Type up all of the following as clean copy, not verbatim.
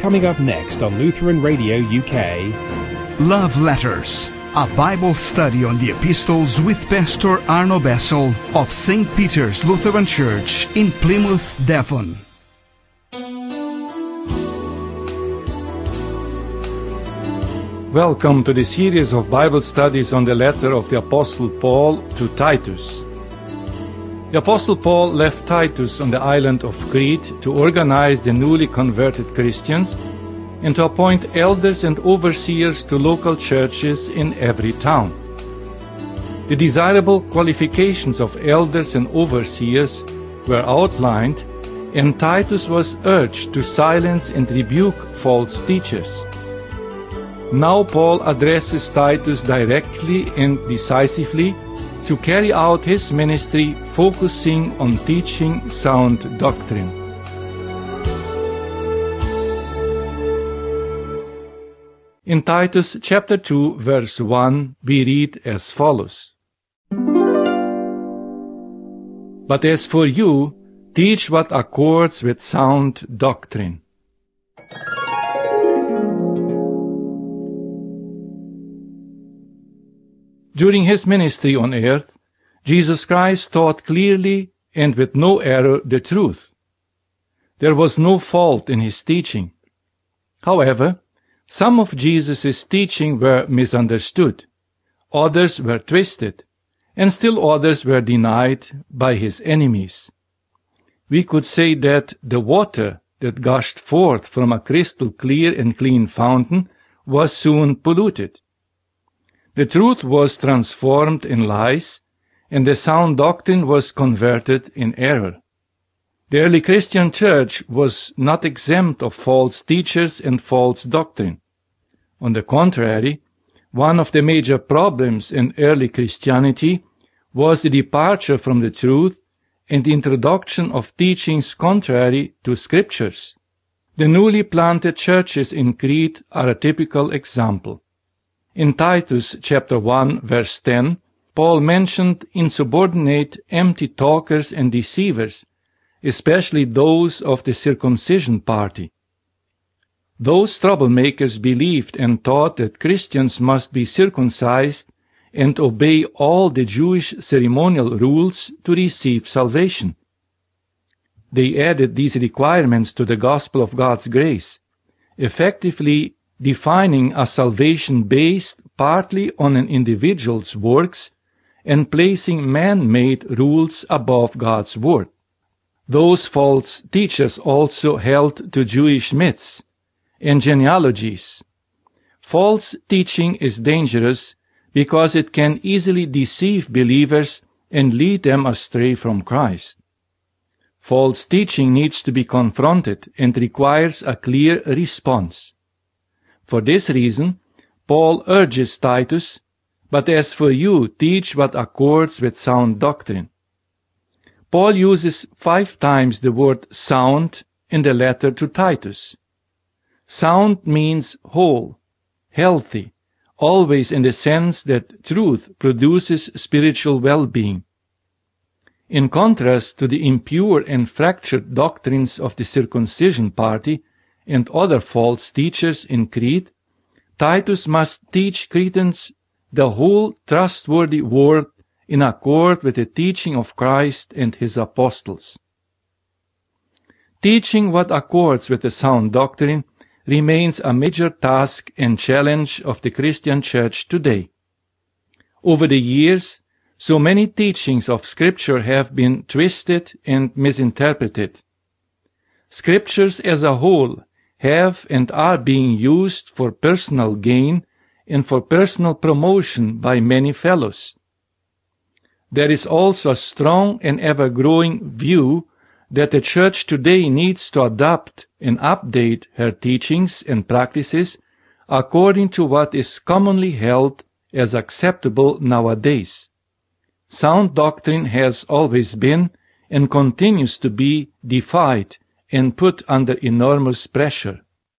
Coming up next on Lutheran Radio UK. Love Letters, a Bible study on the epistles with Pastor Arno Bessel of St. Peter's Lutheran Church in Plymouth, Devon. Welcome to the series of Bible studies on the letter of the Apostle Paul to Titus. The Apostle Paul left Titus on the island of Crete to organize the newly converted Christians and to appoint elders and overseers to local churches in every town. The desirable qualifications of elders and overseers were outlined, and Titus was urged to silence and rebuke false teachers. Now Paul addresses Titus directly and decisively to carry out his ministry, focusing on teaching sound doctrine. In Titus chapter 2, verse 1, we read as follows: "But as for you, teach what accords with sound doctrine." During his ministry on earth, Jesus Christ taught clearly and with no error the truth. There was no fault in his teaching. However, some of Jesus' teaching were misunderstood, others were twisted, and still others were denied by his enemies. We could say that the water that gushed forth from a crystal clear and clean fountain was soon polluted. The truth was transformed in lies, and the sound doctrine was converted in error. The early Christian church was not exempt of false teachers and false doctrine. On the contrary, one of the major problems in early Christianity was the departure from the truth and the introduction of teachings contrary to scriptures. The newly planted churches in Crete are a typical example. In Titus chapter 1, verse 10, Paul mentioned insubordinate, empty talkers and deceivers, especially those of the circumcision party. Those troublemakers believed and taught that Christians must be circumcised and obey all the Jewish ceremonial rules to receive salvation. They added these requirements to the gospel of God's grace, effectively defining a salvation based partly on an individual's works and placing man-made rules above God's word. Those false teachers also held to Jewish myths and genealogies. False teaching is dangerous because it can easily deceive believers and lead them astray from Christ. False teaching needs to be confronted and requires a clear response. For this reason, Paul urges Titus, "But as for you, teach what accords with sound doctrine." Paul uses 5 times the word sound in the letter to Titus. Sound means whole, healthy, always in the sense that truth produces spiritual well-being. In contrast to the impure and fractured doctrines of the circumcision party and other false teachers in Crete, Titus must teach Cretans the whole trustworthy word in accord with the teaching of Christ and his apostles. Teaching what accords with the sound doctrine remains a major task and challenge of the Christian church today. Over the years, so many teachings of Scripture have been twisted and misinterpreted. Scriptures as a whole have and are being used for personal gain and for personal promotion by many fellows. There is also a strong and ever-growing view that the church today needs to adopt and update her teachings and practices according to what is commonly held as acceptable nowadays. Sound doctrine has always been and continues to be defied and put under enormous pressure.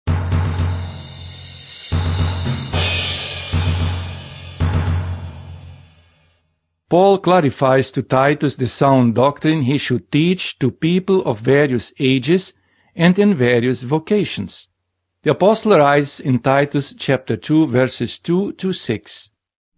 Paul clarifies to Titus the sound doctrine he should teach to people of various ages and in various vocations. The apostle writes in Titus chapter 2 verses 2 to 6.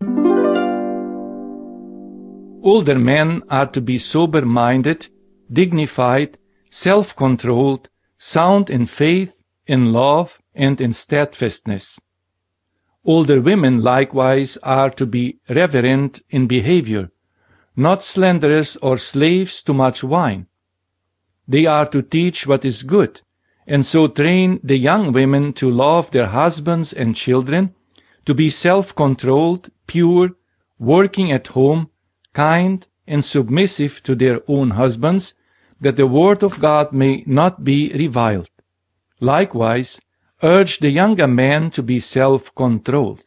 Older men are to be sober-minded, dignified, self-controlled, sound in faith, in love, and in steadfastness. Older women likewise are to be reverent in behavior, not slanderers or slaves to much wine. They are to teach what is good, and so train the young women to love their husbands and children, to be self-controlled, pure, working at home, kind, and submissive to their own husbands, that the word of God may not be reviled. Likewise, urge the younger men to be self-controlled.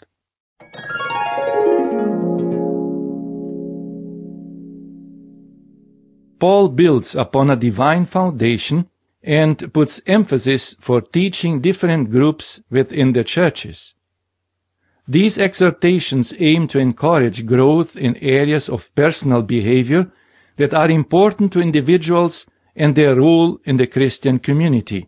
Paul builds upon a divine foundation and puts emphasis for teaching different groups within the churches. These exhortations aim to encourage growth in areas of personal behavior that are important to individuals and their role in the Christian community.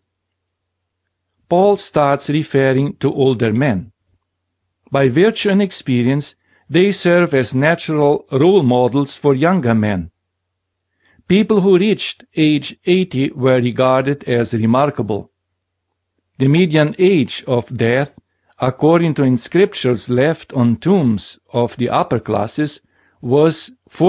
Paul starts referring to older men. By virtue and experience, they serve as natural role models for younger men. People who reached age 80 were regarded as remarkable. The median age of death, according to inscriptions left on tombs of the upper classes, was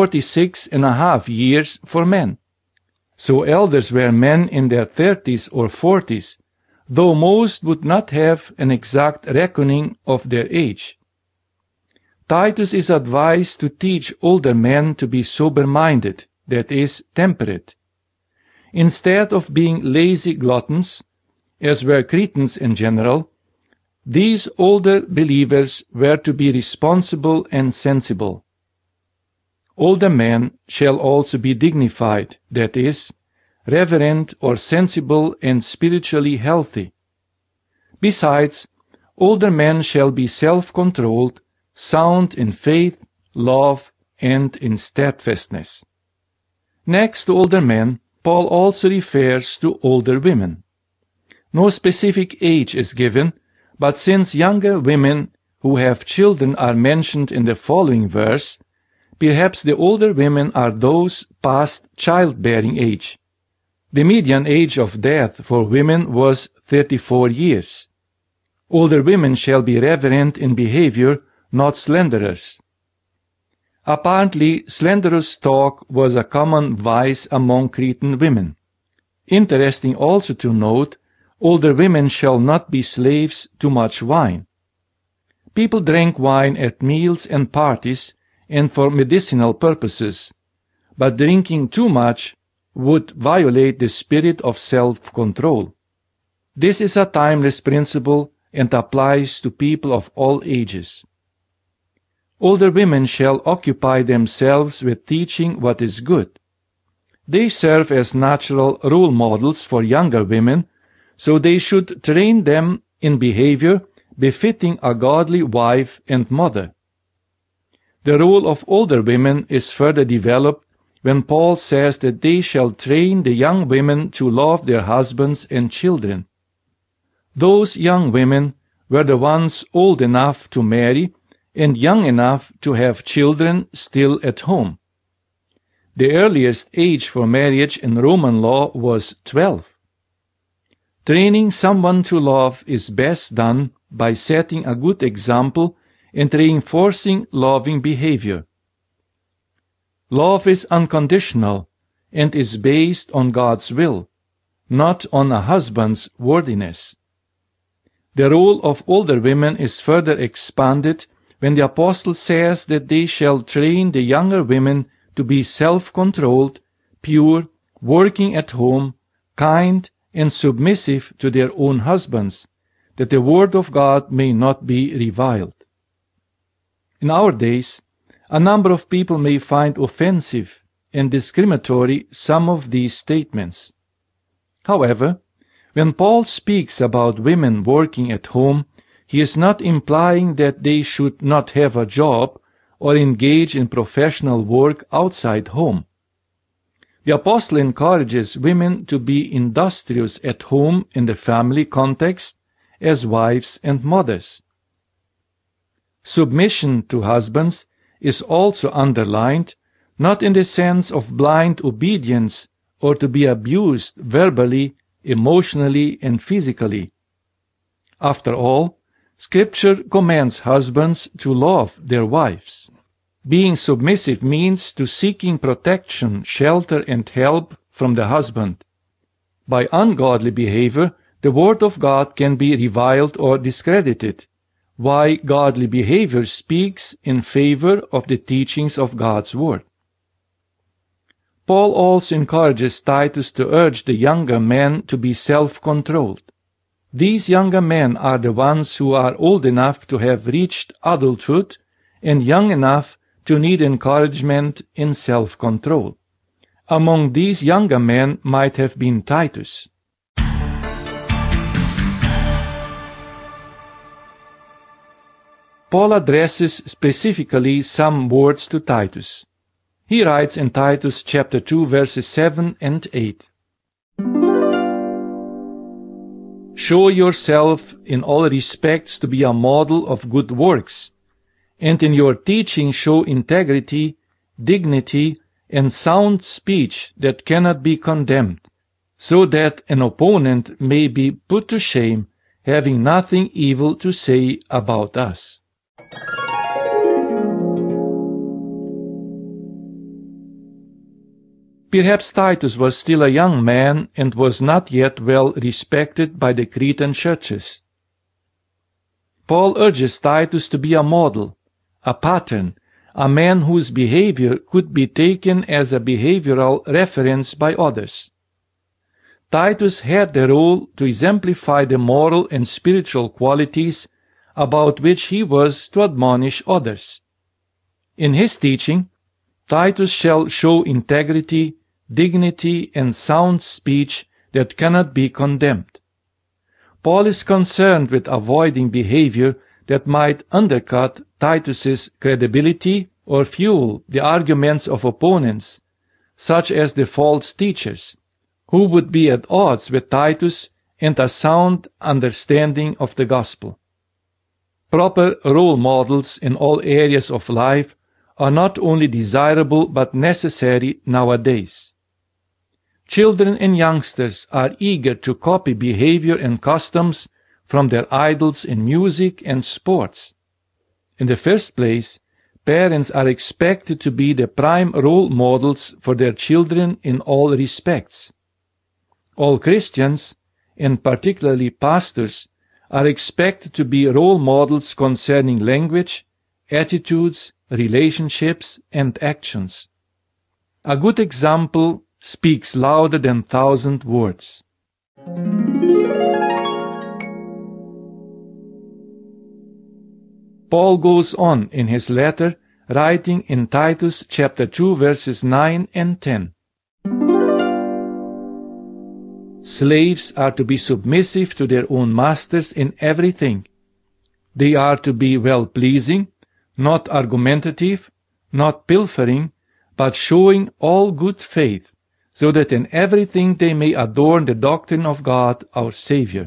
46.5 years for men. So elders were men in their 30s or 40s, though most would not have an exact reckoning of their age. Titus is advised to teach older men to be sober-minded, that is, temperate. Instead of being lazy gluttons, as were Cretans in general, these older believers were to be responsible and sensible. Older men shall also be dignified, that is, reverent or sensible and spiritually healthy. Besides, older men shall be self-controlled, sound in faith, love, and in steadfastness. Next to older men, Paul also refers to older women. No specific age is given, but since younger women who have children are mentioned in the following verse, perhaps the older women are those past childbearing age. The median age of death for women was 34 years. Older women shall be reverent in behavior, not slanderers. Apparently, slanderous talk was a common vice among Cretan women. Interesting also to note, older women shall not be slaves to much wine. People drank wine at meals and parties and for medicinal purposes, but drinking too much would violate the spirit of self-control. This is a timeless principle and applies to people of all ages. Older women shall occupy themselves with teaching what is good. They serve as natural role models for younger women, so they should train them in behavior befitting a godly wife and mother. The role of older women is further developed when Paul says that they shall train the young women to love their husbands and children. Those young women were the ones old enough to marry and young enough to have children still at home. The earliest age for marriage in Roman law was 12. Training someone to love is best done by setting a good example and reinforcing loving behavior. Love is unconditional and is based on God's will, not on a husband's worthiness. The role of older women is further expanded when the apostle says that they shall train the younger women to be self-controlled, pure, working at home, kind, and submissive to their own husbands, that the word of God may not be reviled. In our days, a number of people may find offensive and discriminatory some of these statements. However, when Paul speaks about women working at home, he is not implying that they should not have a job or engage in professional work outside home. The apostle encourages women to be industrious at home in the family context as wives and mothers. Submission to husbands is also underlined, not in the sense of blind obedience or to be abused verbally, emotionally, and physically. After all, Scripture commands husbands to love their wives. Being submissive means to seeking protection, shelter, and help from the husband. By ungodly behavior, the Word of God can be reviled or discredited, while godly behavior speaks in favor of the teachings of God's Word. Paul also encourages Titus to urge the younger men to be self-controlled. These younger men are the ones who are old enough to have reached adulthood and young enough to need encouragement in self-control. Among these younger men might have been Titus. Paul addresses specifically some words to Titus. He writes in Titus chapter 2 verses 7 and 8. Show yourself in all respects to be a model of good works, and in your teaching show integrity, dignity, and sound speech that cannot be condemned, so that an opponent may be put to shame, having nothing evil to say about us. Perhaps Titus was still a young man and was not yet well respected by the Cretan churches. Paul urges Titus to be a model, a pattern, a man whose behavior could be taken as a behavioral reference by others. Titus had the role to exemplify the moral and spiritual qualities about which he was to admonish others. In his teaching, Titus shall show integrity, dignity, and sound speech that cannot be condemned. Paul is concerned with avoiding behavior that might undercut Titus's credibility or fuel the arguments of opponents, such as the false teachers, who would be at odds with Titus and a sound understanding of the gospel. Proper role models in all areas of life are not only desirable but necessary nowadays. Children and youngsters are eager to copy behavior and customs from their idols in music and sports. In the first place, parents are expected to be the prime role models for their children in all respects. All Christians, and particularly pastors, are expected to be role models concerning language, attitudes, relationships, and actions. A good example speaks louder than 1,000 words. Paul goes on in his letter, writing in Titus chapter 2 verses 9 and 10. Slaves are to be submissive to their own masters in everything. They are to be well-pleasing, not argumentative, not pilfering, but showing all good faith, so that in everything they may adorn the doctrine of God our Savior.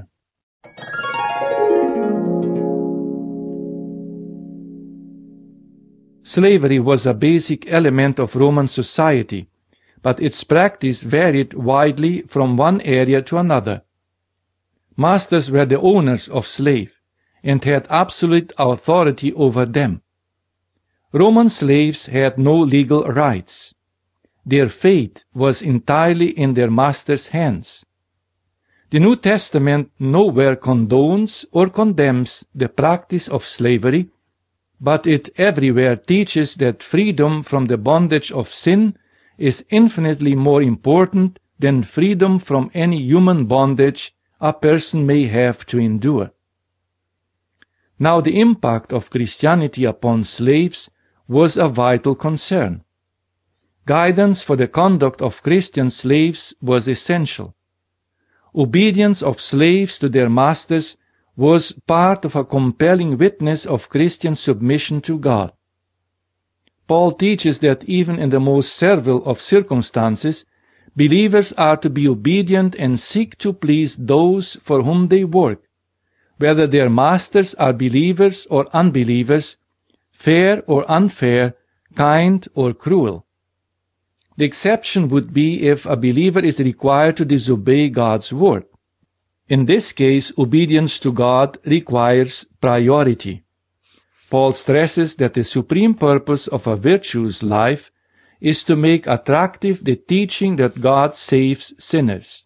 Slavery was a basic element of Roman society, but its practice varied widely from one area to another. Masters were the owners of slaves and had absolute authority over them. Roman slaves had no legal rights. Their fate was entirely in their master's hands. The New Testament nowhere condones or condemns the practice of slavery, but it everywhere teaches that freedom from the bondage of sin is infinitely more important than freedom from any human bondage a person may have to endure. Now, the impact of Christianity upon slaves was a vital concern. Guidance for the conduct of Christian slaves was essential. Obedience of slaves to their masters was part of a compelling witness of Christian submission to God. Paul teaches that even in the most servile of circumstances, believers are to be obedient and seek to please those for whom they work, whether their masters are believers or unbelievers, fair or unfair, kind or cruel. The exception would be if a believer is required to disobey God's word. In this case, obedience to God requires priority. Paul stresses that the supreme purpose of a virtuous life is to make attractive the teaching that God saves sinners.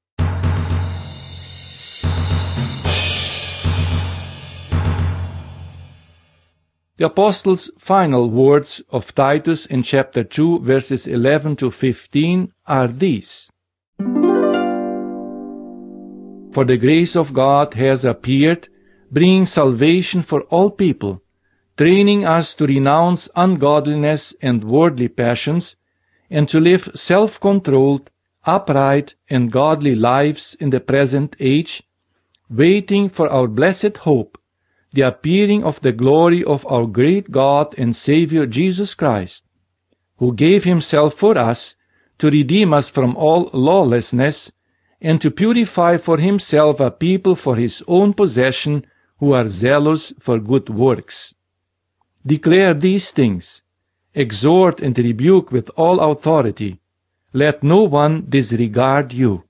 The Apostle's final words of Titus in chapter 2, verses 11 to 15 are these: For the grace of God has appeared, bringing salvation for all people, training us to renounce ungodliness and worldly passions, and to live self-controlled, upright, and godly lives in the present age, waiting for our blessed hope, the appearing of the glory of our great God and Savior Jesus Christ, who gave himself for us to redeem us from all lawlessness, and to purify for himself a people for his own possession who are zealous for good works. Declare these things, exhort and rebuke with all authority. Let no one disregard you.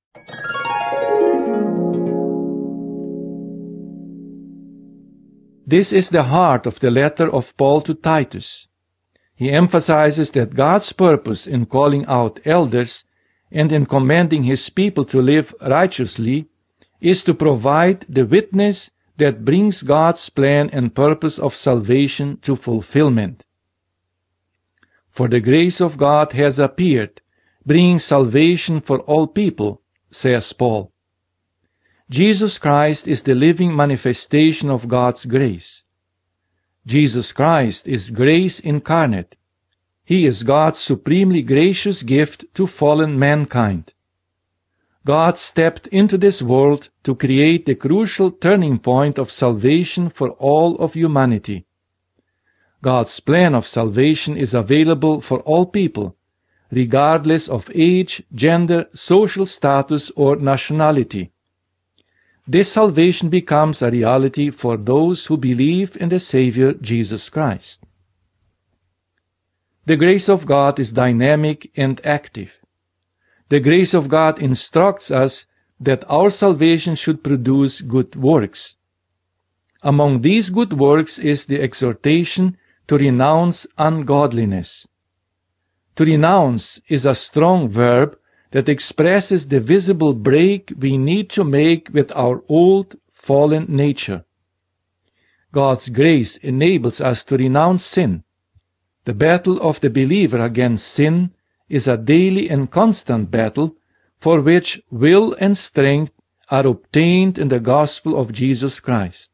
This is the heart of the letter of Paul to Titus. He emphasizes that God's purpose in calling out elders and in commanding his people to live righteously is to provide the witness that brings God's plan and purpose of salvation to fulfillment. For the grace of God has appeared, bringing salvation for all people, says Paul. Jesus Christ is the living manifestation of God's grace. Jesus Christ is grace incarnate. He is God's supremely gracious gift to fallen mankind. God stepped into this world to create the crucial turning point of salvation for all of humanity. God's plan of salvation is available for all people, regardless of age, gender, social status, or nationality. This salvation becomes a reality for those who believe in the Savior Jesus Christ. The grace of God is dynamic and active. The grace of God instructs us that our salvation should produce good works. Among these good works is the exhortation to renounce ungodliness. To renounce is a strong verb that expresses the visible break we need to make with our old, fallen nature. God's grace enables us to renounce sin. The battle of the believer against sin is a daily and constant battle for which will and strength are obtained in the gospel of Jesus Christ.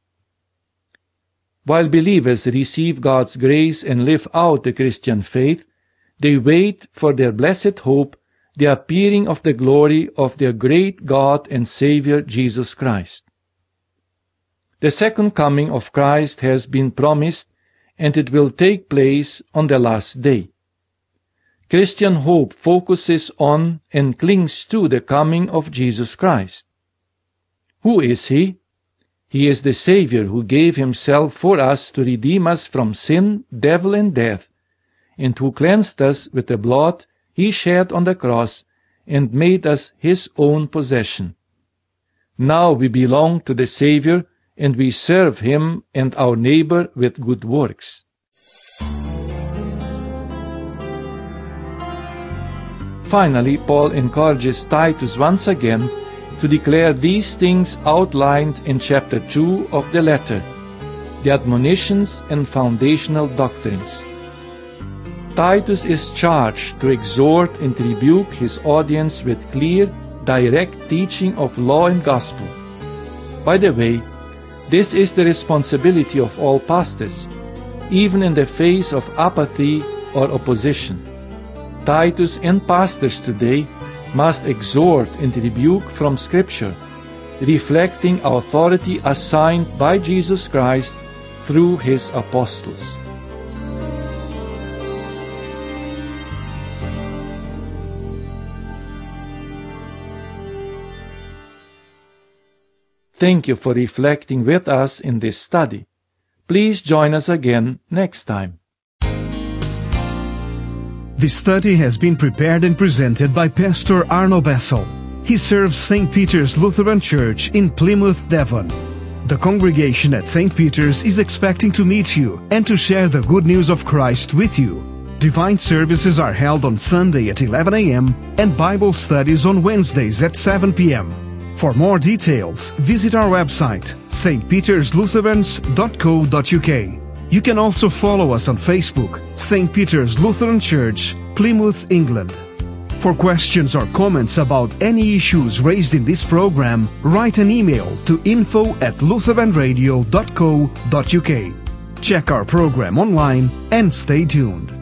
While believers receive God's grace and live out the Christian faith, they wait for their blessed hope, the appearing of the glory of their great God and Savior Jesus Christ. The second coming of Christ has been promised, and it will take place on the last day. Christian hope focuses on and clings to the coming of Jesus Christ. Who is He? He is the Savior who gave Himself for us to redeem us from sin, devil, and death, and who cleansed us with the blood He shed on the cross and made us His own possession. Now we belong to the Savior, and we serve Him and our neighbor with good works. Finally, Paul encourages Titus once again to declare these things outlined in chapter 2 of the letter, the admonitions and foundational doctrines. Titus is charged to exhort and rebuke his audience with clear, direct teaching of law and gospel. By the way, this is the responsibility of all pastors, even in the face of apathy or opposition. Titus and pastors today must exhort and rebuke from Scripture, reflecting authority assigned by Jesus Christ through His apostles. thank you for reflecting with us in this study. Please join us again next time. This study has been prepared and presented by Pastor Arno Bessel. He serves St. Peter's Lutheran Church in Plymouth, Devon. The congregation at St. Peter's is expecting to meet you and to share the good news of Christ with you. Divine services are held on Sunday at 11 a.m. and Bible studies on Wednesdays at 7 p.m. For more details, visit our website, stpeterslutherans.co.uk. You can also follow us on Facebook, St. Peter's Lutheran Church, Plymouth, England. For questions or comments about any issues raised in this program, write an email to info@lutheranradio.co.uk. Check our program online and stay tuned.